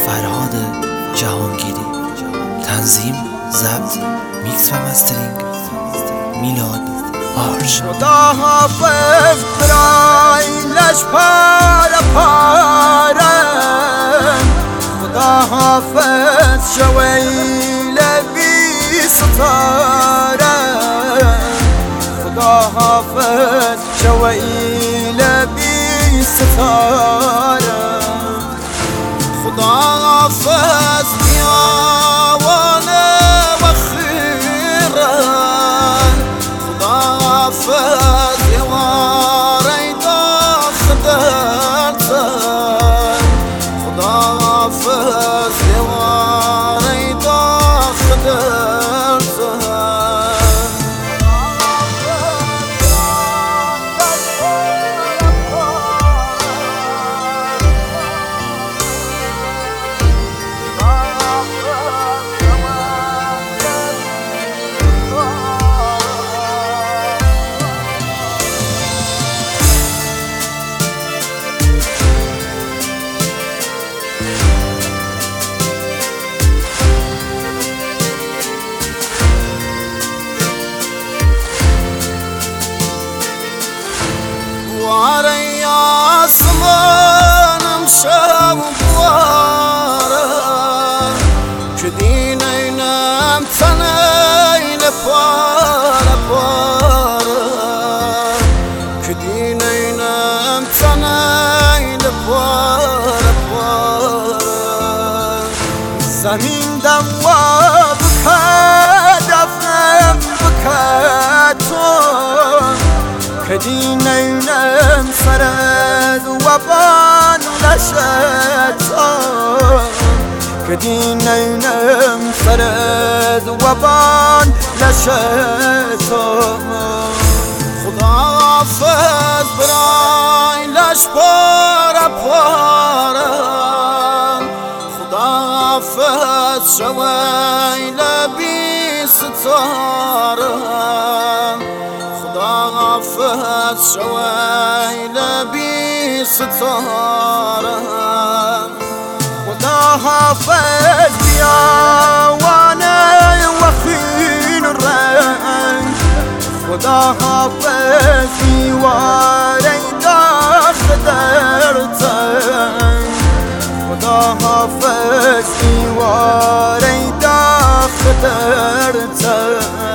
فرهاد جهانگیری. تنظیم، ضبط، میکس و مسترینگ میلاد آرش. خدا حافظ برایلش پاره پاره، خدا حافظ شویل بی ستاره، خدا حافظ شویل بی ستاره، خدا حافظ بیاوانه و خیره، خدا حافظ یواره داخ درته، خدا حافظ یواره داخ درته. واري آسمانم شب واره، كدينينم تنين پاره پاره، كدينينم تنين پاره پاره. زمین دواب هدفم بکتون، كدينينم سرد وبان لشتون، كدينينم سرد وبان لشتون. خدا حافظ برایلش پاره پاره، خدا حافظ شویل بی ستاره، خدا حافظ شویل بی ستاره، خدا حافظ بیاوانه و خین رنگ، خدا حافظ دیواره داخ درتن، خدا حافظ دیواره داخ درتن.